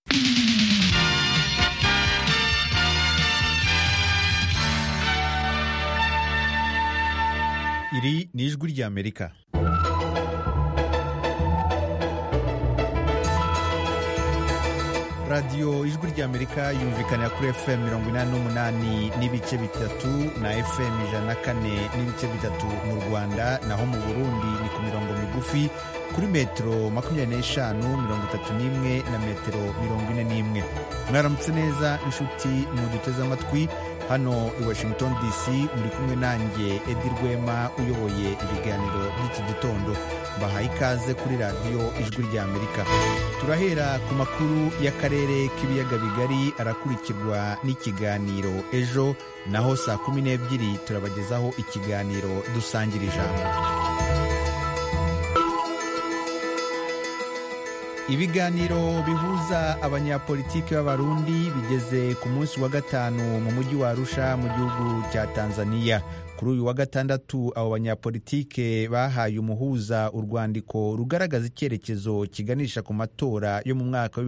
Iri ni ijwi ry'Amerika. radiyo ijwi ry'Amerika yumvikanira kuri FM 88 n'ibice bitatu na FM 104 n'ibice bitatu mu Rwanda, naho mu Burundi ni ku mirongo migufi kuri metero 25, 31 na metero 41. Mwaramutse neza inshuti muduteze amatwi hano i Washington DC, muri kumwe nanjye Edi Rwema uyoboye ibiganiro by'iki gitondo. Bahaye ikaze kuri radiyo ijwi ry'Amerika. Turahera ku makuru y'akarere k'ibiyaga bigari, arakurikirwa n'ikiganiro ejo, naho saa 12 turabagezaho ikiganiro dusangira ijambo. Ibiganiro bihuza abanyapolitiki b'Abarundi bigeze ku munsi wa gatanu mu mujyi wa Arusha mu gihugu cya Tanzania. Kuri uyu wa gatandatu abo banyapolitike bahaye umuhuza urwandiko rugaragaza icyerekezo kiganisha ku matora yo mu mwaka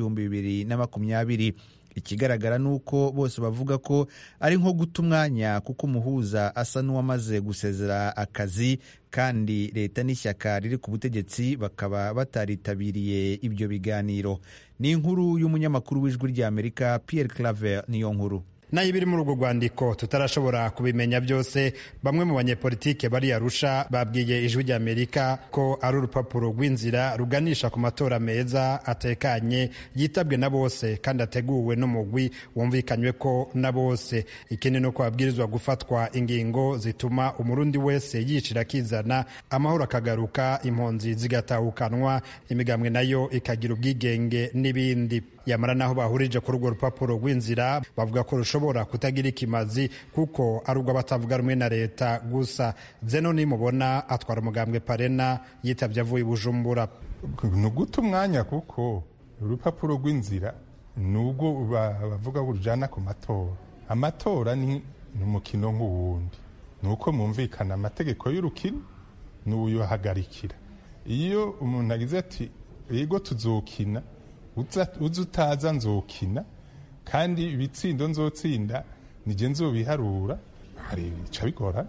w'2020. Ikigaragara nuko bose bavuga ko ari nko guta umwanya, kuko umuhuza asa n'uwamaze gusezera akazi, kandi leta n'ishyaka riri ku butegetsi bakaba bataritabiriye ibyo biganiro. Ni inkuru y'umunyamakuru w'ijwi ry'Amerika Pierre Claver niyo nkuru. Nayo ibiri muri urwo rwandiko tutarashobora kubimenya byose, bamwe mu banyepolitike bari Arusha babwiye ijwi ry'Amerika ko ari urupapuro rw'inzira ruganisha ku matora meza atekanye, yitabwe na bose kandi ateguwe n'umugwi wumvikanywe ko na bose. Ikindi no kwabwirizwa gufatwa ingingo zituma umurundi wese yicira kizana, amahoro akagaruka, impunzi zigatahukanwa, imigambwe nayo ikagira ubwigenge n'ibindi. Yamara naho bahurije kuri urwo rupapuro rw'inzira bavuga ko rushobora kutagira ikimazi, kuko ari urwo batavuga rumwe na leta gusa. Zeno nimubona atwara umugambwe Parena yitabye avuye i Bujumbura. Ni uguta umwanya, kuko urupapuro rw'inzira nubwo bavuga ko rujana ku matora. Amatora ni umukino nk'uwundi, nuko mwumvikana amategeko y'urukino n'uyuhagarikira. Iyo umuntu agize ati yego tuzokina, uza utaza nzokina, kandi ibitsindo nzotsinda nije nzobiharura, hari bica bigora.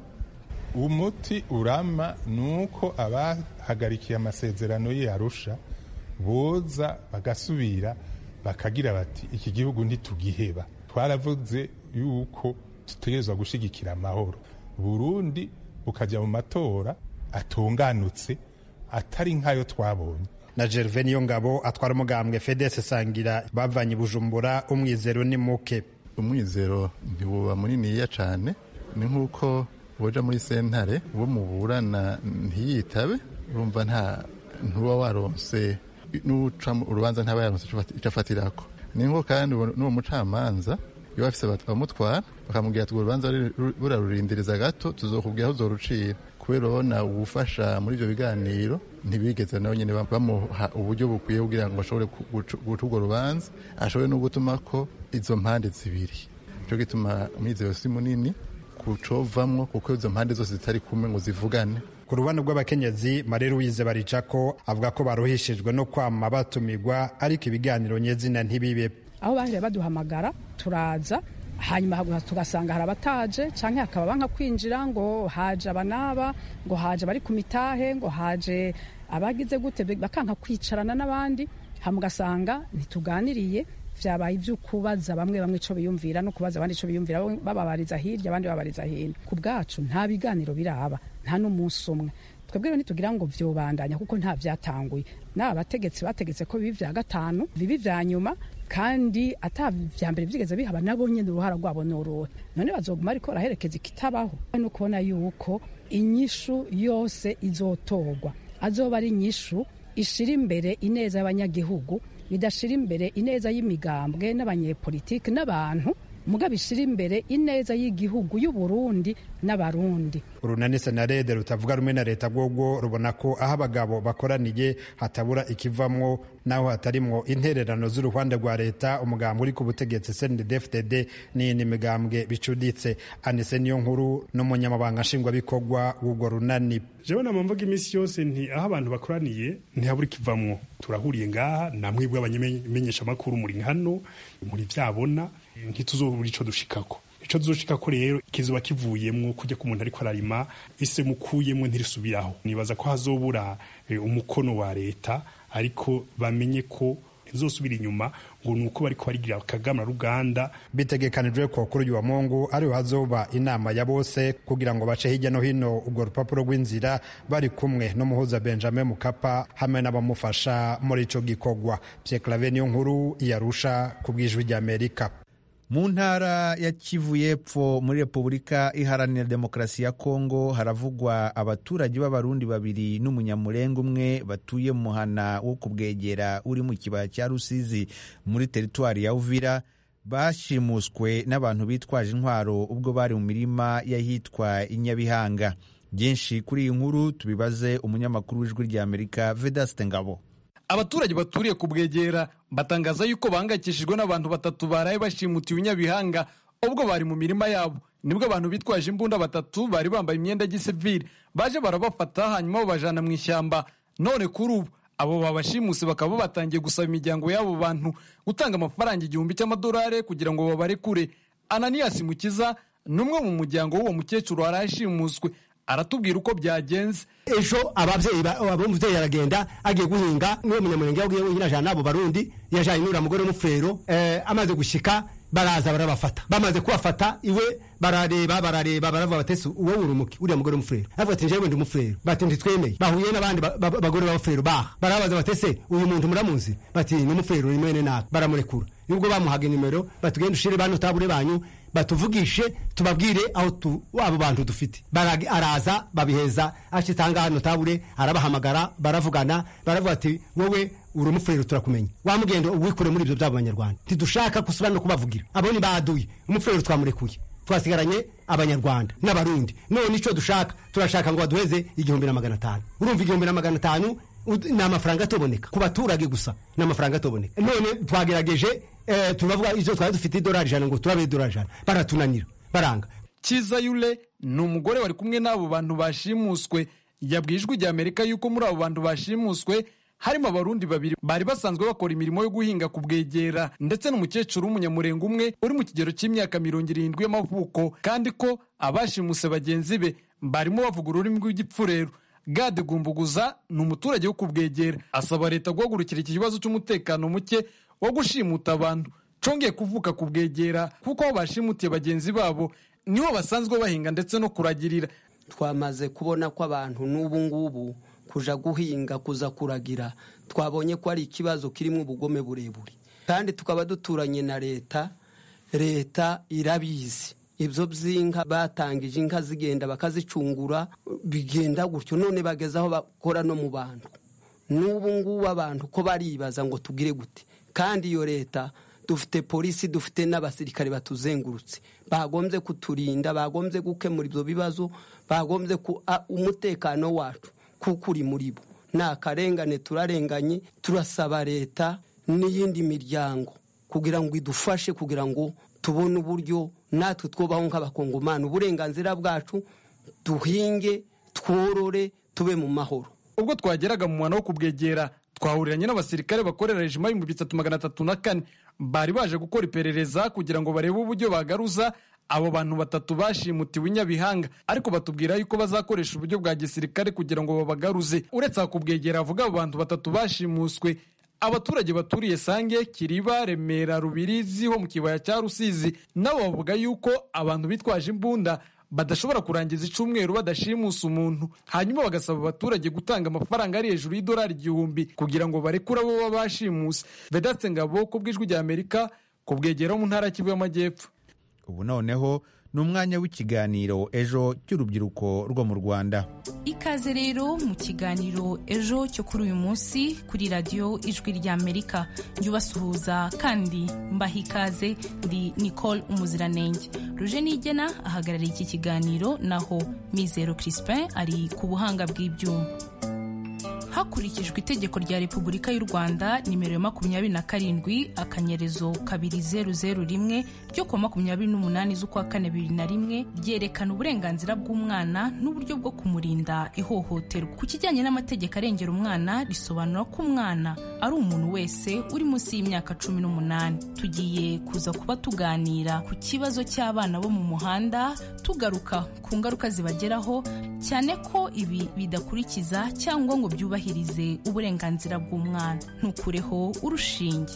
Umuti urama nuko abahagarikiye amasezerano y'Arusha boza bagasubira bakagira bati iki gihugu ntitugiheba. Twaravuze yuko tutegerezwa gushigikira amahoro, Burundi bukaja mu matora atunganutse, atari nkayo twabonye. Na Gervais Niyongabo atwara umugambwe FDS Sangira bavanye Bujumbura, umwizero ni muke. Umwizero ntibuba muniniya cane, ni nkuko boja muri sentare uwo muburana ntiyitabe, urumva ntuba waronse n'uca urubanza ntaba yaronse icafatirako. Ni nko kandi n'uwo mucamanza iyo bafise bamutwara bakamubwira ati urubanza burarurindiriza gato, tuzokubwira aho uzorucira. Kubera ubona ubufasha muri ibyo biganiro ntibigeze nawe nyine bamuha uburyo bukwiye kugira ngo bashobore guca urwo rubanza, ashobore no gutuma ko izo mpande zibiri. Cyo gituma umwizero si munini kucovamwo, kuko izo mpande zose zitari kumwe ngo zivugane. Ku ruhande rw'abakenyezi, Marie Louise Baricako avuga ko baruhishijwe no kwama batumigwa, ariko ibiganiro nyezina ntibibe. Aho bahire baduhamagara turaza, hanyuma tugasanga hari abataje, canke hakaba banka kwinjira ngo haje abanaba, ngo haje bari ku mitahe, ngo haje abagize gute, bakanka kwicarana n'abandi, hamugasanga ntituganiriye. Vyabaye ivyo kubaza bamwe ico biyumvira no kubaza abandi ico biyumvira, bababariza hirya abandi babariza hino. Ku bwacu nta biganiro biraba, nta n'umunsi umwe. Twebwe ntitugira ngo vyobandanya, kuko nta vyatanguye. N'aba bategetsi bategetse ko bibi vya gatanu, bibi vya nyuma, kandi ata vya mbere vyigeze bihaba, nabo nyene uruhara rwabo n'uruhe. None bazoguma ariko baraherekeza ikitabaho. No kubona yuko inyishu yose izotorwa azoba ari inyishu ishira imbere ineza y'abanyagihugu, bidashira imbere ineza y'imigambwe n'abanyepolitike n'abantu, muga bishira imbere ineza y'igihugu y'Uburundi n'Abarundi. urunani senarede rutavuga rumwe na leta rwogo rubona ko aho abagabo bakoraniye hatabura ikivamwo naho hatarimwo intererano z'uruhande rwa leta umugambi uri ku butegetsi CNDD-FDD n'iyindi migambwe bicuditse. Anise Niyonkuru n'umunyamabanga nshingwabikorwa w'urwo runani. jewe namamvuga iminsi yose nti aho abantu bakoraniye ntihabura ikivamwo. Turahuriye ngaha namwe bw'abamenyesha makuru muri hano muri vyabona ntituzobura ico dushikako. Ico tuzoshikako rero kizuba kivuyemwo kujya ku muntu ariko ararima ise mukuyemwo ntirisubiraho. Nibaza ko hazobura umukono wa leta ariko bamenye ko izosubira inyuma ngo nuko bariko barigira Kagame Ruganda. Bitegekanijwe ko kuri uyu wa Mungu ariho hazoba inama ya bose kugira ngo bace hirya no hino ubwo rupapuro rw'inzira bari kumwe n'umuhuza Benjamin Mkapa hamwe n'abamufasha muri ico gikorwa. Pierre Claver Niyonkuru yarusha kubwijwi rya Amerika. Mu ntara ya Kivu y'Epfo muri Repubulika Iharanira Demokarasi ya Kongo haravugwa abaturage b'abarundi babiri n'umunyamurenga umwe batuye mu muhana wo kubwegera uri mu kibaya cya Rusizi muri teritwari ya Uvira bashimuswe n'abantu bitwaje intwaro ubwo bari mu mirima y'ahitwa Inyabihanga. Byinshi kuri iyi nkuru tubibaze umunyamakuru w'ijwi rya Amerika Vedaste Ngabo. Abaturage baturiye kubwegera batangaza yuko bahangayikishijwe n'abantu batatu baraye bashimutiwe Inyabihanga ubwo bari mu mirima yabo. Nibwo abantu bitwaje imbunda batatu bari bambaye imyenda y'gisivili baje barabafata hanyuma babajana mu ishyamba. None kuri ubu abo babashimuse bakaba batangiye gusaba imiryango y'abo bantu gutanga amafaranga 1,000 cy'amadolari kugira ngo babarekure. Ananias Mukiza numwe mu muryango w'uwo mukecuru arashimuswe aratubwira uko byagenze. Ejo abavyeyi aragenda agiye guhinga n'uwo munyamurenge yagiye yinajana nabo barundi yajanye n'ura mugore mufrero amaze gushika baraza barabafata. Bamaze kubafata iwe barareba baravuga batese uwo urumuki uri mugore mufrero avuga ati njewe ndi mufrero bati nditwemeye. Bahuye n'abandi bagore b'abafrero barabaza batese uyu muntu muramuzi bati ni mufrero ni mwene naka baramurekura. Nubwo bamuhaga nimero batugenda ushire bano tabure banyu batuvugishe tubabwire aho abo bantu dufite. Araza babiheza ashitanga hano tabure arabahamagara baravugana baravuga ati wowe uri umufrero turakumenya wa mugendo uwikure muri ibyo by'abanyarwanda ntidushaka kusubira no kubavugira abo ni baduye umufrero twamurekuye twasigaranye abanyarwanda n'abarundi none ico dushaka turashaka ngo baduheze 1,500. Urumva 1,500 ni amafaranga atoboneka ku baturage gusa ni amafaranga atoboneka. None twagerageje tubavuga izo twari dufite $100 ngo turabe $100 baratunanira baranga. Kiza Yule ni umugore wari kumwe n'abo bantu bashimuswe yabwijwe rya Amerika yuko muri abo bantu bashimuswe harimo abarundi babiri bari basanzwe bakora imirimo yo guhinga kubwegera ndetse n'umukecuru w'umunyamurenga umwe uri mu kigero cy'imyaka 70 y'amavuko kandi ko abashimuse bagenzi be barimo bavuga ururimi rw'igipfurero. Gade Gumbuguza ni umuturage wo kubwegera asaba leta guhagurukira iki kibazo cy'umutekano muke wo gushimuta abantu congeye kuvuka kubwegera kuko bashimutiye bagenzi babo nibo basanzwe bahinga ndetse no kuragirira. Twamaze kubona ko abantu n'ubu ngubu kuja guhinga kuza kuragira twabonye ko ari ikibazo kirimo ubugome burebure kandi tukaba duturanye na leta irabizi. Ibyo by'inka batangije inka zigenda bakazicungura bigenda gutyo none bagezaho bakora no mu bantu. N'ubu ngubu abantu ko baribaza ngo tugire gute kandi iyo leta dufite polisi dufite n'abasirikare batuzengurutse bagombye kuturinda bagombye gukemura ibyo bibazo bagombye umutekano wacu kuko uri muri bo nta karengane turarenganye. Turasaba leta n'iyindi miryango kugira ngo idufashe kugira ngo tubone uburyo natwe twobaho nk'abakongomani uburenganzira bwacu duhinge tworore tube mu mahoro. Ubwo twageraga mu mwana wo kubwegera twahuriranye n'abasirikare bakorera rejima y'ibihumbi 334 bari baje gukora iperereza kugira ngo barebe uburyo bagaruza abo bantu batatu bashimutiwe Inyabihanga ariko batubwira yuko bazakoresha uburyo bwa gisirikare kugira ngo babagaruze. Uretse kubwegera avuga abo bantu batatu bashimuswe abaturage baturiye Sange, Kiriba, Remera, Rubirizi ho mu kibaya cya Rusizi nabo bavuga yuko abantu bitwaje imbunda badashobora kurangiza icumweru badashimusa umuntu hanyuma bagasaba abaturage gutanga amafaranga ari hejuru $1,000 kugira ngo barekure abo babashimuse. Vedaste Ngabo ku bwijwi rya Amerika kubwegera mu ntara Kivu y'Amajyepfo. Ubu noneho ni umwanya w'ikiganiro ejo cy'urubyiruko rwo mu Rwanda. Ikaze rero mu kiganiro ejo cyo kuri uyu munsi kuri radiyo Ijwi ry'Amerika. Njubasuhuza kandi mbaha ikaze, ndi Nicole Umuziranenge. Roger Nigena ahagarariye iki kiganiro, naho Mizero Crispin ari ku buhanga bw'ibyuma. Hakurikijwe itegeko rya Repubulika y'u Rwanda nimero 27 akanyerezo 2001 ryo kuwa 28 z'ukwa 2001 ryerekana uburenganzira bw'umwana n'uburyo bwo kumurinda ihohoterwa. Ku kijyanye n'amategeko arengera umwana, risobanura ko umwana ari umuntu wese uri munsi y'imyaka 18. Tugiye kuza kuba tuganira ku kibazo cy'abana bo mu muhanda, tugaruka ku ngaruka zibageraho, cyane ko ibi bidakurikiza cyangwa ngo byubahirize uburenganzira bw'umwana. Ntukureho urushinge.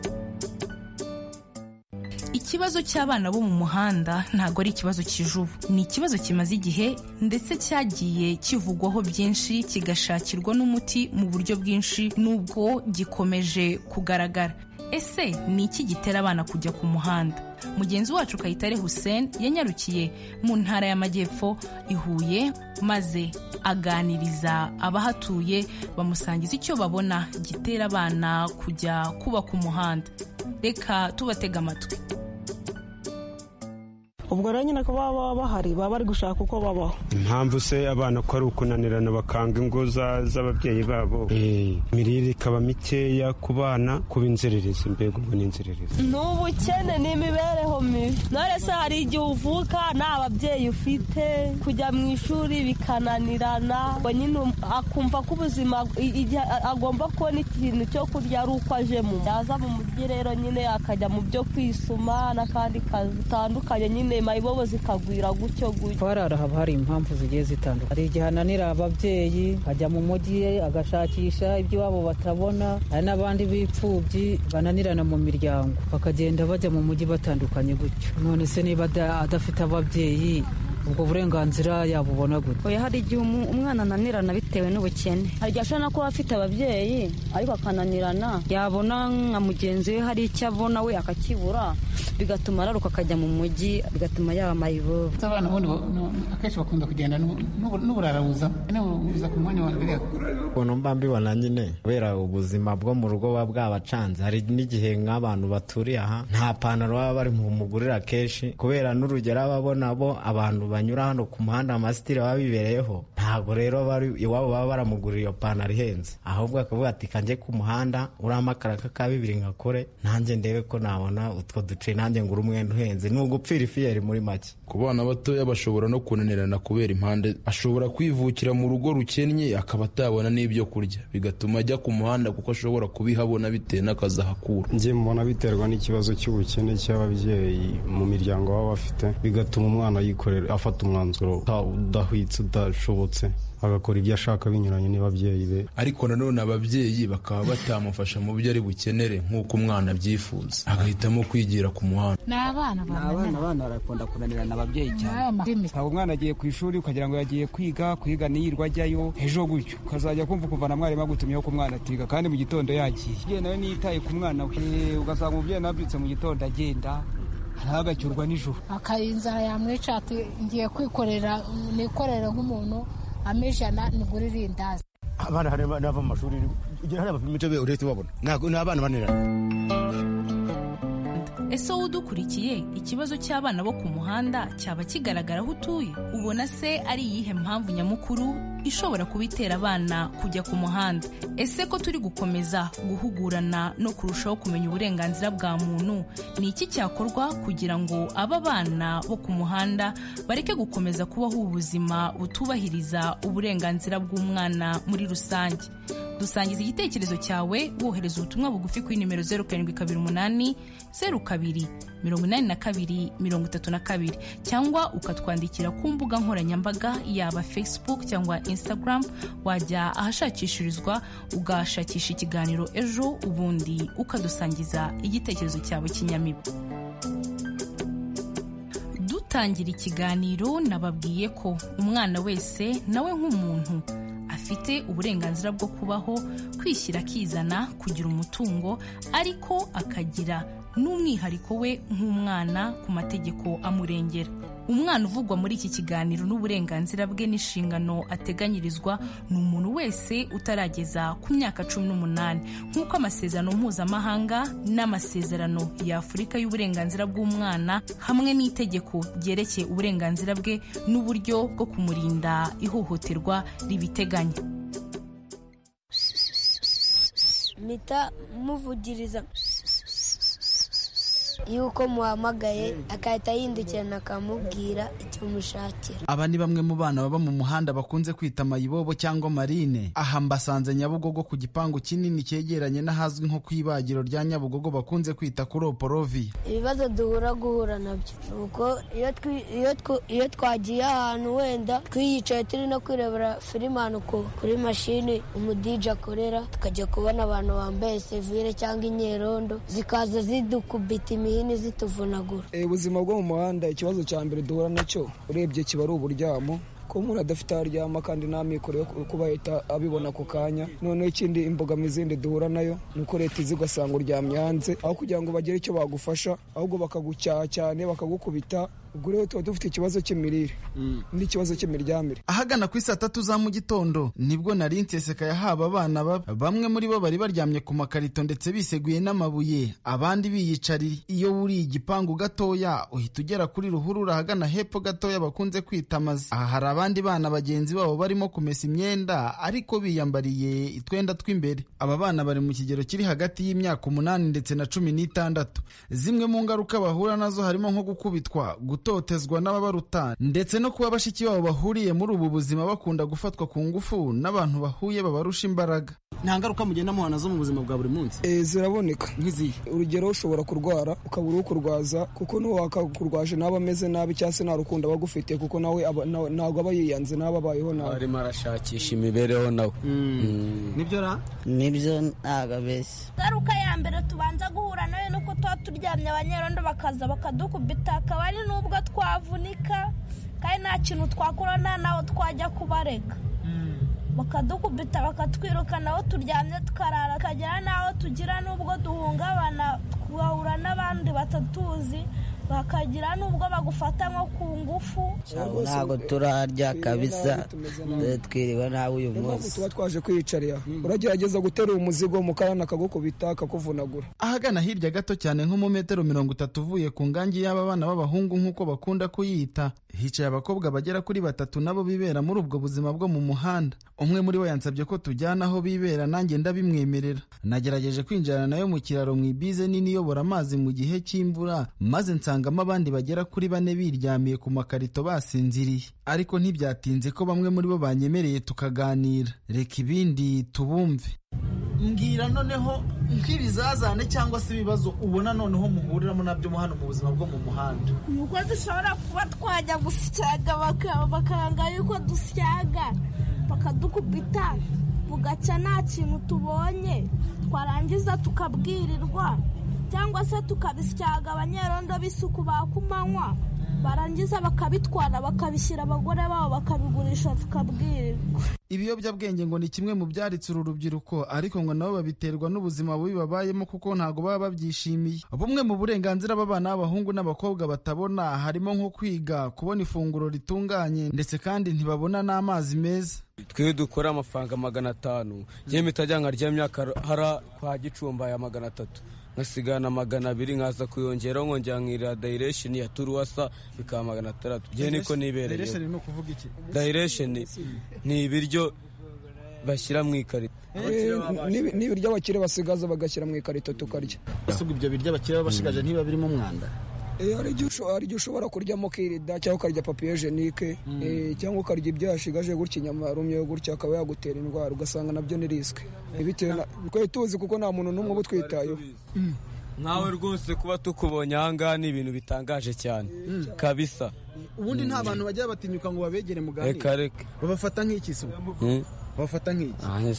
Ikibazo cy'abana bo mu muhanda ntago ari ikibazo kijubu, ni ikibazo kimaze igihe ndetse cyagiye kivugwaho byinshi, kigashakirwa n'umuti mu buryo bwinshi, nubwo gikomeje kugaragara. Ese ni iki gitera abana kujya ku muhanda? Mugenzi wacu Kayitare Hussein yanyarukiye mu ntara y'Amajyepfo i Huye, maze aganiriza abahatuye, bamusangiza icyo babona gitera abana kujya kuba ku muhanda. Reka tubatega amatwi. Ubwo rero nyine ko baba bahari, baba bari gushaka uko babaho. Impamvu se abana ko ari ukunanirana bakanga ingo z'ababyeyi babo, imirire ikaba mikeya ku bana, kuba inzererezi. Mbega ubwo ni inzererezi, n'ubukene n'imibereho mibi. None se hari igihe uvuka nta babyeyi ufite, kujya mu ishuri bikananirana, ngo nyine akumva ko ubuzima agomba kubona ikintu cyo kurya ari uko aje mu yaza mu mujyi, rero nyine akajya mu byo kwisuma n'akandi kazi bitandukanye, nyine mayibobo zikagwira gutyo gutyo. Harara haba hari impamvu zigiye zitandukanye. Hari igihe ananira ababyeyi, ajya mu mujyi agashakisha ibyo iwabo batabona. Hari n'abandi b'ipfubyi bananirana mu miryango, bakagenda bajya mu mujyi batandukanye gutyo. None se niba adafite ababyeyi, ubwo burenganzira yabubona gute? Oya, hari igihe umwana ananirana bitewe n'ubukene. Hari igihe ashobora no kuba afite ababyeyi ariko akananirana, yabona nka mugenzi we hari icyo abona we akakibura, bigatuma araruka akajya mu mujyi, bigatuma yaba mayibobo. Abana bundi akenshi bakunda kugenda n'uburarabuza ku mwanya wa mbere. Ukuntu mba mbibona nyine, kubera ubuzima bwo mu rugo buba bwabacanze. Hari n'igihe nk'abantu baturiye aha nta pantaro baba bari mu mugurira kenshi, kubera n'urugero ababona bo abantu banyura hano ku muhanda amasitiri baba bibereyeho, ntabwo rero iwabo baba baramugurira iyo pantaro ihenze, ahubwo akavuga ati kanjye ku muhanda uriya makaraka ka 2 ngakore, nanjye ndebe ko nabona utwo duce, nanjye ngura umwenda uhenze. Ni ugupfira ifiyeri muri make. Ku bana batoya bashobora no kunanirana kubera impande, ashobora kwivukira mu rugo rukennye akaba atabona n'ibyo kurya, bigatuma ajya ku muhanda kuko ashobora kubihabona bitewe n'akazi ahakura. Njye mbona biterwa n'ikibazo cy'ubukene cy'ababyeyi mu miryango baba bafite, bigatuma umwana yikorera, afata umwanzuro udahwitse, udashobotse, agakora ibyo ashaka binyuranye n'ababyeyi be. Ariko nanone ababyeyi bakaba batamufasha mu byo ari bukenere nk'uko umwana abyifuza, agahitamo kwigira ku muhanda. Abana barakunda kunanirana ababyeyi cyane. Ntabwo umwana agiye ku ishuri ukagira ngo yagiye kwiga niyirwa ajyayo, ejo gutyo ukazajya kumva na mwarimu agutumyeho ko umwana atiga, kandi mu gitondo yagiye. Igihe nawe niyitaye ku mwana we, ugasanga umubyeyi nabyutse mu gitondo agenda, agacyurwa nijoro, akayinzara yamwica ati ngiye kwikorera, nikorera nk'umuntu amejana nigura irindazi. Abana hari n'ava mu mashuri, igihe hari abafite be uretse babona ntabwo n'abana banirana. Ese wowe udukurikiye, ikibazo cy'abana bo ku muhanda cyaba kigaragara aho utuye? Ubona se ari iyihe mpamvu nyamukuru ishobora kubitera abana kujya ku muhanda? Ese ko turi gukomeza guhugurana no kurushaho kumenya uburenganzira bwa muntu, ni iki cyakorwa kugira ngo aba bana bo ku muhanda bareke gukomeza kubaho ubuzima butubahiriza uburenganzira bw'umwana muri rusange? Dusangiza igitekerezo cyawe wohereza ubutumwa bugufi kuri nimero 0728 02 82 32 cyangwa ukatwandikira ku mbuga nkoranyambaga yaba Facebook cyangwa Instagram. Wajya ahashakishirizwa ugashakisha ikiganiro ejo, ubundi ukadusangiza igitekerezo cyawe kinyamibu. Dutangira ikiganiro nababwiye ko umwana wese nawe nk'umuntu afite uburenganzira bwo kubaho, kwishyira akizana, kugira umutungo, ariko akagira n'umwihariko we nk'umwana ku mategeko amurengera. umwana uvugwa muri iki kiganiro n'uburenganzira bwe n'inshingano ateganyirizwa ni umuntu wese utarageza ku myaka 18 nk'uko amasezerano mpuzamahanga n'amasezerano ya Afurika y'uburenganzira bw'umwana hamwe n'itegeko ryerekeye uburenganzira bwe n'uburyo bwo kumurinda ihohoterwa ribiteganya. Mita muvugiriza yuko muhamagaye akahita yindukirana akamubwira icyo mushakira. Aba ni bamwe mu bana baba mu muhanda bakunze kwita mayibobo cyangwa marine. Aha mbasanze Nyabugogo ku gipangu kinini cyegeranye n'ahazwi nko kwibagiro rya Nyabugogo bakunze kwita kuroporovi. Ibibazo guhura nabyo nuko iyo twagiye ahantu wenda twiyicaye turi no kwirebera filime anuko kuri mashini umudije akorera, tukajya kubona abantu bambaye sevire cyangwa inyerondo zikaza zidukubita imihini zituvunagura. Ubuzima bwo mu muhanda ikibazo cya mbere duhura nacyo urebye kiba ari uburyamo, ko umuntu adafite aho aryama kandi nta mikoro yo kuba ahita abibona ako kanya. Noneho ikindi imbogamizi zindi duhura nayo ni uko leta izi ugasanga uryamye hanze, aho kugira ngo bagire icyo bagufasha ahubwo bakagucyaha cyane bakagukubita. Ubwo rero tuba dufite ikibazo cy'imirire n'ikibazo cy'imiryamire. Ahagana ku 3 za mu gitondo nibwo nari nseseka yahaba abana bamwe muri bo bari baryamye ku makarito ndetse biseguye n'amabuye, abandi biyicarira. Iyo wuri igipangu gatoya uhita ugera kuri ruhurura ahagana hepfo gatoya bakunze kwita amazi. Aha hari abandi bana bagenzi babo barimo kumesa imyenda ariko biyambariye itwenda tw'imbere. Aba bana bari mu kigero kiri hagati y'imyaka 8 ndetse na 16. Zimwe mu ngaruka bahura nazo harimo nko gukubitwa, gutotezwa n'ababaruta ndetse no kuba bashiki babo bahuriye muri ubu buzima bakunda gufatwa ku ngufu n'abantu bahuye babarusha imbaraga. Nta ngaruka mugenda muhana zo mu buzima bwa buri munsi? Ziraboneka nk'izihe. Urugero ushobora kurwara ukabura ukurwaza kuko n'uwakakurwaje n'aba ameze nabi cyangwa se nta rukundo abagufitiye kuko nawe ntabwo aba yiyanze n'aba abayeho nawe arimo arashakisha imibereho nawe. Nibyo ra? Nibyo nagabeshya. Ngaruka ya mbere tubanza guhura nayo nuko tuba turyamye abanyerondo bakaza bakadukubita, akaba ari n'ubwo twavunika kandi nta kintu twakora nta naho twajya kubareka. Bakadukubita bakatwirukana aho turyamye tukarara, akagera n'aho tugira n'ubwo duhungabana twahura n'abandi batatuzi, bakagira n'ubwo bagufata nko ku ngufu. Ntabwo turarya kabisa, twiriwe nawe uyu munsi. Tuba twaje kwiyicarira, uragerageza gutera umuzigo mu kana akagukubita akakuvunagura. Ahagana hirya gato cyane nko mu metero 30 uvuye ku ngangi y'aba bana b'abahungu nk'uko bakunda kuyita, hicaye abakobwa bagera kuri 3 nabo bibera muri ubwo buzima bwo mu muhanda. Umwe muri bo yansabye ko tujyana aho bibera, nanjye ndabimwemerera. Nagerageje kwinjirana nayo mu kiraro mu ibize nini iyobora amazi mu gihe cy'imvura, maze nsangamo abandi bagera kuri 4 biryamiye ku makarito basinziriye. Ariko ntibyatinze ko bamwe muri bo banyemereye tukaganira. Reka ibindi tubumve. Mbwira noneho nk'ibizazane cyangwa se ibibazo ubona noneho muhuriramo nabyo hano mu buzima bwo mu muhanda. Nuko dushobora kuba twajya gusyaga bakanga yuko dusyaga bakadukubita bugacya nta kintu tubonye, twarangiza tukabwirirwa cyangwa se tukabisyaga abanyerondo b'isuku bakumanywa, barangiza bakabitwara bakabishyira abagore babo bakabigurisha tukabwirirwa. Ibiyobyabwenge ngo ni kimwe mu byaritse uru rubyiruko, ariko ngo nabo babiterwa n'ubuzima bubi babayemo kuko ntago baba babyishimiye. Bumwe mu burenganzira b'abana b'abahungu n'abakobwa batabona harimo nko kwiga, kubona ifunguro ritunganye ndetse kandi ntibabona n'amazi meza. Twe dukora amafaranga 500, je mitajya nkarya hara kwa Gicumba ya 300, ngasigana 200 nkaza kuyongera nkongera nkira direction ya Turuwasa bikaba 600. Je niko nibereye. Direction no kuvuga iki? Direction ni ibiryo bashyira mu ikarito. N'ibiryo abakire basigaza bagashyira mu ikarito tukarya. Basubwa ibyo biryo abakire bashigaje ntiba birimo umwanda. Hari igihe ushobora kuryamo kirida cyangwa ukarya papiye jenike cyangwa ukarya ibyo yashigaje gutya inyama yarumye gutya akaba yagutera indwara ugasanga nabyo ni risike. Bitewe tuzi kuko nta muntu n'umwe ubutwitayeho. Nkawe rwose kuba tukubonye ahangaha ni ibintu bitangaje cyane kabisa. Ubundi nta bantu bajya batinyuka ngo babegere muganire. Reka babafata nk'iki se? Babafata nk'iki?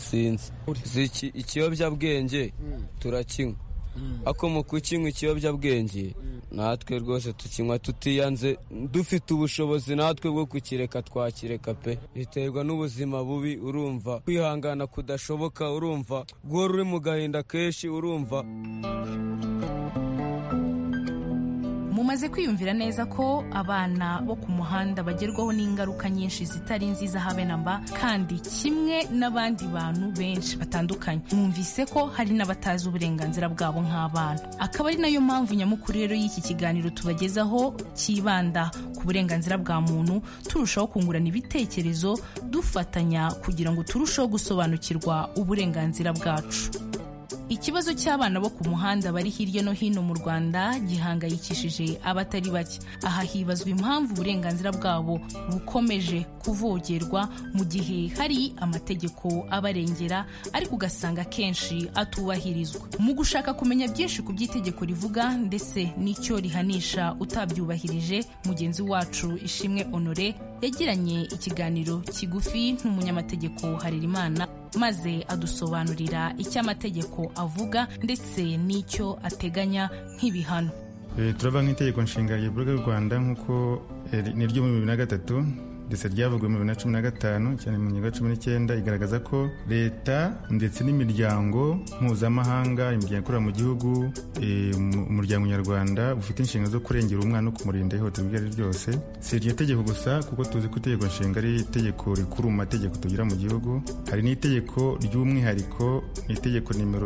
Sinzi. Ikiyobyabwenge turakinywa, ako mu kukinywa ikiyobyabwenge natwe rwose tukinywa tutiyanze, dufite ubushobozi natwe bwo kukireka twakireka pe. Biterwa n'ubuzima bubi, urumva kwihangana kudashoboka, urumva guhora uri mu gahinda kenshi, urumva. Mu mumaze kwiyumvira neza ko abana bo ku muhanda bagerwaho n'ingaruka nyinshi zitari nziza habe namba, kandi kimwe n'abandi bantu benshi batandukanye. Mwumvise ko hari n'abatazi uburenganzira bwabo nk'abana. Akaba ari nayo mpamvu nyamukuru rero y'iki kiganiro tubagezaho kibanda ku burenganzira bwa muntu, turushaho kungurana ibitekerezo, dufatanya kugira ngo turusheho gusobanukirwa uburenganzira bwacu. Ikibazo cy'abana bo ku muhanda bari hirya no hino mu Rwanda gihangayikishije abatari bake. Aha hibazwa impamvu uburenganzira bwabo bukomeje kuvogerwa mu gihe hari amategeko abarengera, ariko ugasanga kenshi atubahirizwa. Mu gushaka kumenya byinshi ku by'itegeko rivuga ndetse n'icyo rihanisha utabyubahirije, mugenzi wacu Ishimwe Honore yagiranye ikiganiro kigufi n'umunyamategeko Harerimana, maze adusobanurira icyo amategeko avuga ndetse n'icyo ateganya nk'ibihano. Turava nk'itegeko nshinga rya Repubulika y'u Rwanda nk'uko ni ryo mu 2003 ndetse ryavuguwe mu 2015 cyane mu ngingo ya 19 igaragaza ko leta ndetse n'imiryango mpuzamahanga, imiryango ikorera mu gihugu, umuryango nyarwanda ufite inshingano zo kurengera umwana no kumurinda ihohoterwa iryo ari ryo ryose. Si iryo tegeko gusa, kuko tuzi ko itegeko nshinga ari itegeko rikuru mu mategeko tugira mu gihugu. Hari n'itegeko ry'umwihariko, itegeko nimero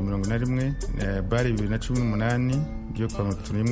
41/2018 ryo kwa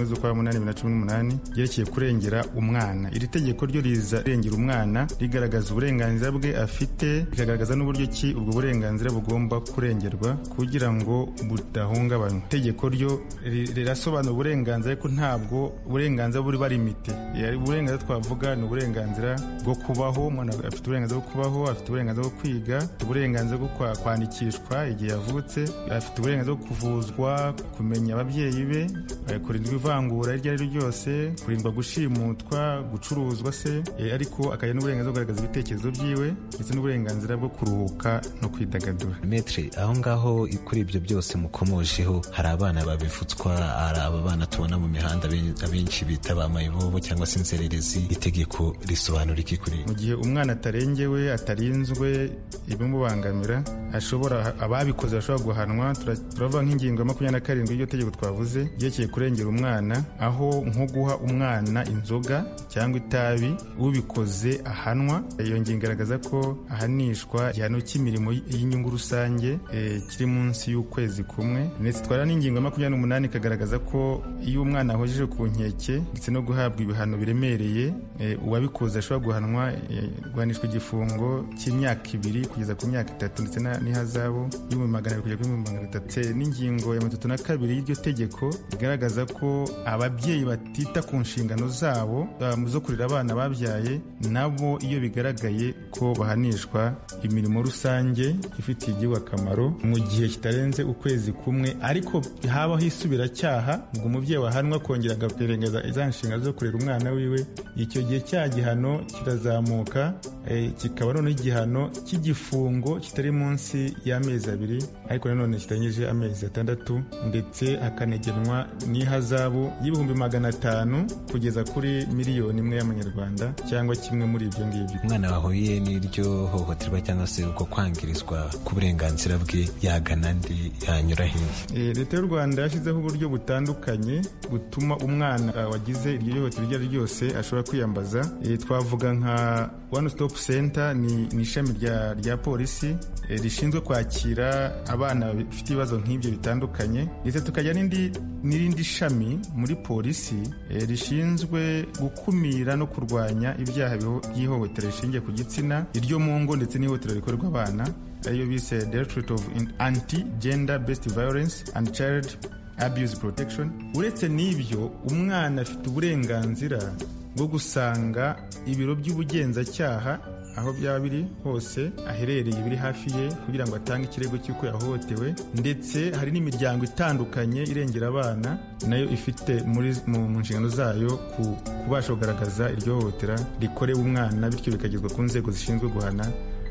31/8/2018 ryerekeye kurengera umwana. Iri tegeko ryo riza rengera umwana, rigaragaza uburenganzira bwe afite, rikagaragaza n'uburyo ki ubwo burenganzira bugomba kurengerwa kugira ngo budahungabanywa. Itegeko ryo rirasobanura uburenganzira, ariko ntabwo uburenganzira buri barimite. Uburenganzira twavuga ni uburenganzira bwo kubaho, umwana afite uburenganzira bwo kubaho, afite uburenganzira bwo kwiga, afite uburenganzira bwo kwandikishwa igihe yavutse, afite uburenganzira bwo kuvuzwa, kumenya ababyeyi be, kurindwa ivangura iryo ari ryo ryose, kurindwa gushimutwa, gucuruzwa se, ariko akagira n'uburenganzira bwo kugaragaza ibitekerezo byiwe ndetse n'uburenganzira bwo kuruhuka no kwidagadura. Metre, aho ngaho kuri ibyo byose mukomojeho, hari abana babivutswa, hari aba bana tubona mu mihanda abenshi bita ba mayibobo cyangwa se inzererezi. Itegeko risobanura iki kuri? Mu gihe umwana atarengewe, atarinzwe ibimubangamira, ababikoze bashobora guhanwa. Turavuga nk'ingingo ya 27 y'iryo tegeko twavuze ryerekeye kurengera umwana, aho nko guha umwana inzoga cyangwa itabi, ubikoze ahanwa. Iyo ngingo igaragaza ko ahanishwa igihano cy'imirimo y'inyungu rusange kiri munsi y'ukwezi kumwe. Ndetse twara n'ingingo ya 28 ikagaragaza ko iyo umwana ahojeje ku nkeke ndetse no guhabwa ibihano biremereye, uwabikoze ashobora guhanishwa igifungo cy'imyaka 2 kugeza ku myaka 3 ndetse n'ihazabu y'Rwanda kugera kuri $300. N'ingingo ya 32 y'iryo tegeko igaragaza ko ababyeyi batita ku nshingano zabo zo kurera abana babyaye, nabo iyo bigaragaye ko bahanishwa imirimo rusange ifitiye igihugu akamaro mu gihe kitarenze ukwezi kumwe, ariko habaho isubiracyaha ngo umubyeyi wahanwa kongera agaperengeza iza nshingano zo kurera umwana wiwe, icyo gihe cya gihano kirazamuka kikaba noneho igihano cy'igifungo kitari munsi y'amezi 2, ariko nanone kitarengeje amezi 6, ndetse hakanegenwa n'ihazabu y'ibihumbi 500 kugeza kuri $1,000,000 y'amanyarwanda cyangwa kimwe muri ibyo ngibyo. Umwana wahuye n'iryo hohoterwa cyangwa se uko kwangirizwa ku burenganzira bwe yagana ndi yanyura hehe? Leta y'u Rwanda yashyizeho uburyo butandukanye butuma umwana wagize iryo hohoterwa iryo ari ryo ryose ashobora kwiyambaza. Twavuga nka One Stop Center, ni ishami rya polisi rishinzwe kwakira abana bafite ibibazo nk'ibyo bitandukanye, ndetse tukajya n'irindi shami muri polisi rishinzwe gukumira no kurwanya ibyaha by'ihohotera rishingiye ku gitsina, iryo mu ngo ndetse n'ihohotera rikorerwa abana, ariyo bise Directorate of Anti-Gender Based Violence and Child Abuse Protection. Uretse n'ibyo, umwana afite uburenganzira bwo gusanga ibiro by'ubugenzacyaha aho byaba biri hose aherereye, biri hafi ye, kugira ngo atange ikirego cy'uko yahohotewe. Ndetse hari n'imiryango itandukanye irengera abana nayo ifite mu nshingano zayo kubasha kugaragaza iryo hohotera rikorewe umwana, bityo bikagezwa ku nzego zishinzwe guhana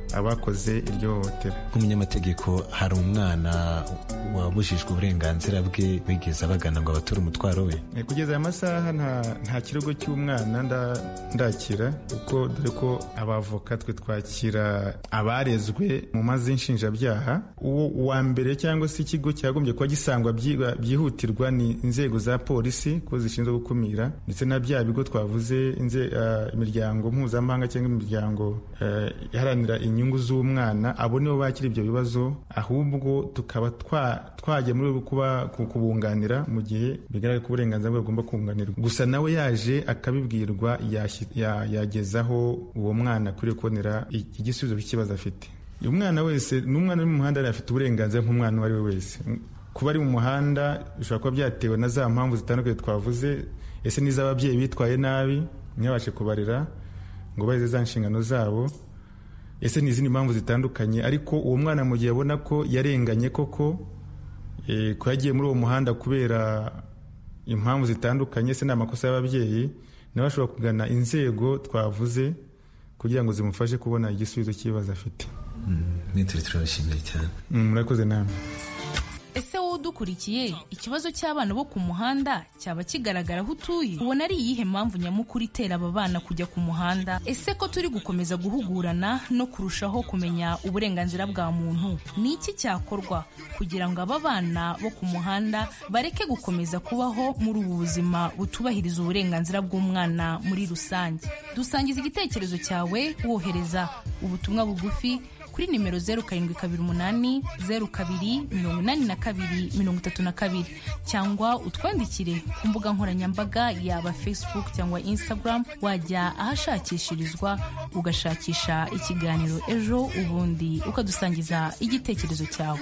abakoze iryo hohotera. Nk'umunyamategeko, hari umwana wabujijwe uburenganzira bwe wigeze abagana ngo abature umutwaro we? Kugeza aya masaha nta kirego cy'umwana ndakira, kuko dore ko abavoka twe twakira abarezwe mu mazi y'inshinjabyaha. Uwa mbere cyangwa se ikigo cyagombye kuba gisangwa byihutirwa ni inzego za polisi ko zishinzwe gukumira, ndetse na bya bigo twavuze, imiryango mpuzamahanga cyangwa imiryango iharanira inyungu z'umwana. Abo nibo bakira ibyo bibazo, ahubwo tukaba twajya muri kubunganira mu gihe bigaragara ko uburenganzira bwe bugomba kunganirwa. Gusa nawe yaje akabibwirwa, yagezaho uwo mwana akwiriye kubonera igisubizo cy'ikibazo afite. Umwana wese n'umwana uri mu muhanda afite uburenganzira nk'umwana uwo ari we wese. Kuba ari mu muhanda bishobora kuba byatewe na za mpamvu zitandukanye twavuze. Ese n'iz'ababyeyi bitwaye nabi ntibabashe kubarera ngo bahize za nshingano zabo, ese n'izindi mpamvu zitandukanye. Ariko uwo mwana mu gihe abona ko yarenganye koko, ko yagiye muri uwo muhanda kubera impamvu zitandukanye, se n'amakosa y'ababyeyi, nawe ashobora kugana inzego twavuze kugira ngo zimufashe kubona igisubizo cy'ibibazo afite. Mwitiri turabashimiye cyane. Murakoze namwe. Ese wowe udukurikiye, ikibazo cy'abana bo ku muhanda cyaba kigaragara aho utuye? Ubona ari iyihe mpamvu nyamukuru itera aba bana kujya ku muhanda? Ese ko turi gukomeza guhugurana no kurushaho kumenya uburenganzira bwa muntu, ni iki cyakorwa kugira ngo aba bana bo ku muhanda bareke gukomeza kubaho muri ubu buzima butubahiriza uburenganzira bw'umwana muri rusange? Dusangiza igitekerezo cyawe wohereza ubutumwa bugufi kuri nimero 0728 02 82 32 cyangwa utwandikire ku mbuga nkoranyambaga yaba Facebook cyangwa Instagram. Wajya ahashakishirizwa ugashakisha ikiganiro Ejo, ubundi ukadusangiza igitekerezo cyawe.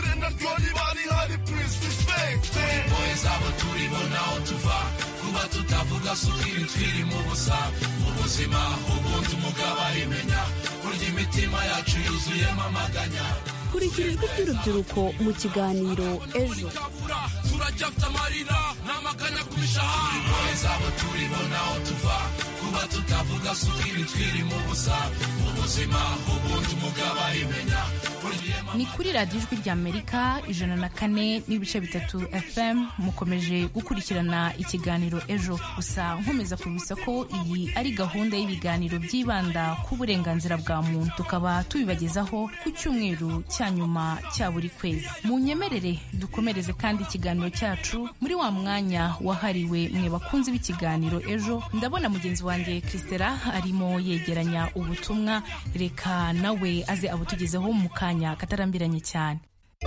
Kuba tutavuga sukiri twiri mu busa mu buzima, ubundi umugabo arimenya, burya imitima yacu yuzuyemo amaganya. Kurikira ijwi ry'urubyiruko mu kiganiro Ejo. Turacyafite amarira n'amaganya ku mishahara, impuhwe zabo turibona aho tuva. Kuba tutavuga sukiri twiri mu busa mu buzima, ubundi umugabo arimenya. Ni kuri radiyo Ijwi ry'Amerika 104.3 FM mukomeje gukurikirana ikiganiro Ejo. Gusa nkomeza kubisa ko iyi ari gahunda y'ibiganiro byibanda ku burenganzira bwa muntu, tukaba tubibagezaho ku cyumweru cya nyuma cya buri kwezi. Mu nyemerere dukomereze kandi ikiganiro cyacu muri wa mwanya wahariwe mwe bakunzi b'ikiganiro Ejo. Ndabona mugenzi wanjye Kristera arimo yegeranya ubutumwa, reka nawe aze abutugezeho mu kanya katarambiranye cyane.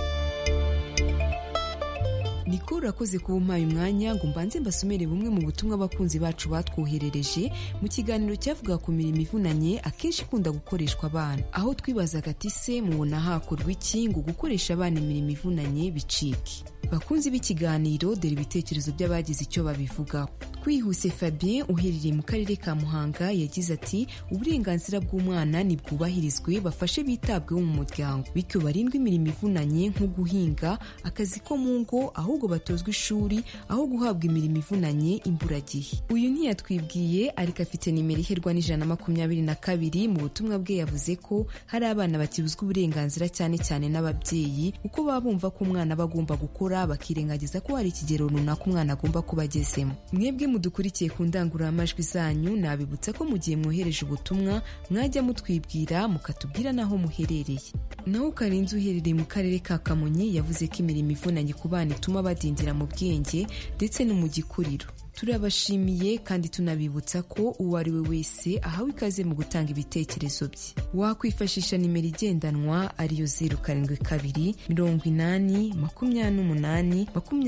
Niko urakoze kuba umpaye umwanya ngo mbanze mbasomere bumwe mu butumwa abakunzi bacu batwoherereje mu kiganiro cyavuga ku mirimo ivunanye akenshi ikunda gukoreshwa abana, aho twibazaga ati se mubona hakorwa iki ngo gukoresha abana imirimo ivunanye bicike? Bakunzi b'ikiganiro, dore ibitekerezo by'abagize icyo babivugaho. Twihuse Fabien uherereye mu karere ka Muhanga yagize ati uburenganzira bw'umwana nibwubahirizwe, bafashe bitabweho mu muryango, bityo barindwe imirimo ivunanye nko guhinga, akazi ko mu ngo, ahubwo batozwa ishuri aho guhabwa imirimo ivunanye imburagihe. Uyu ntiyatwibwiye ariko afite nimero iherwa n'122. Mu butumwa bwe yavuze ko hari abana bakibuzwa uburenganzira cyane cyane n'ababyeyi, kuko baba bumva ko umwana aba agomba gukora, bakirengagiza ko hari ikigero runaka umwana agomba kuba agezemo. Mwebwe mudukurikiye ku ndangururamajwi zanyu, nabibutsa ko mu gihe mwohereje ubutumwa mwajya mutwibwira mukatubwira naho muherereye. Naho Karenzi uherereye mu karere ka Kamonyi yavuze ko imirimo ivunanye ku bana ituma badindira mu bwenge ndetse no mu gikuriro. Turabashimiye kandi tunabibutsa ko uwo ari we wese ahawe ikaze mu gutanga ibitekerezo bye. Wakwifashisha nimero igendanwa ariyo 07 80 28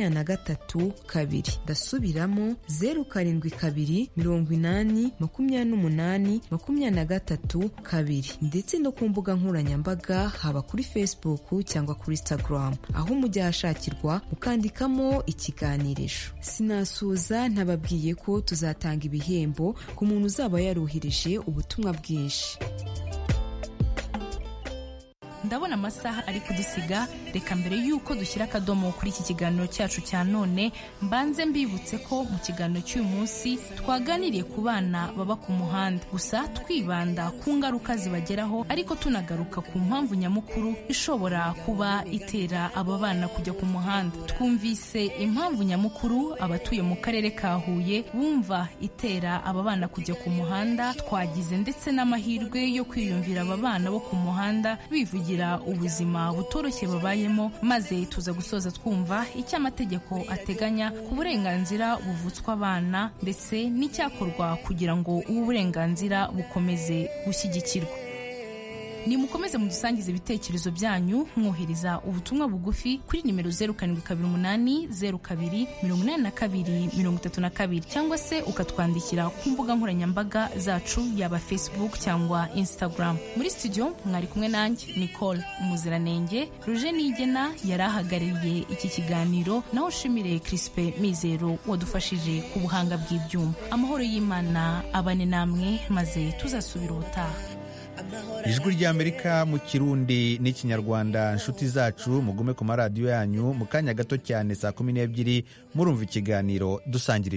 23 Ndasubiramo 07 80 28 23 ndetse no ku mbuga nkoranyambaga haba kuri Facebook cyangwa kuri Instagram, aho mujya hashakirwa mukandikamo ikiganirisho. Sinasuza ntababwiye ko tuzatanga ibihembo ku muntu uzaba yaruhirije ubutumwa bwinshi. ndabona amasaha ari kudusiga, reka mbere y'uko dushyira akadomo kuri iki kiganiro cyacu cya none mbanze mbibutse ko mu kiganiro cy'uyu munsi twaganiriye ku bana baba ku muhanda, gusa twibanda ku ngaruka zibageraho ariko tunagaruka ku mpamvu nyamukuru ishobora kuba itera aba bana kujya ku muhanda. Twumvise impamvu nyamukuru abatuye mu karere ka Huye bumva itera aba bana kujya ku muhanda, twagize ndetse n'amahirwe yo kwiyumvira aba bana bo ku muhanda bivugira ubuzima butoroshye babayemo, maze tuza gusoza twumva icyo amategeko ateganya ku burenganzira buvutswa abana ndetse n'icyakorwa kugira ngo ubu burenganzira bukomeze gushyigikirwa. Nimukomeze mudusangize ibitekerezo byanyu mwohereza ubutumwa bugufi kuri nimero 0728028232 cyangwa se ukatwandikira ku mbuga nkoranyambaga zacu yaba Facebook cyangwa Instagram. Muri studio mwari kumwe nanjye Nicole Umuziranenge. Roger Nigena yarahagarariye iki kiganiro, naho Shimire Crispe Mizero wadufashije ku buhanga bw'ibyuma. Amahoro y'Imana abane namwe maze tuzasubira ubutaha. Ijwi ry'Amerika mu Kirundi n'Ikinyarwanda. Nshuti zacu mugume ku maradiyo yanyu, mu kanya gato cyane saa 12 murumva ikiganiro dusangira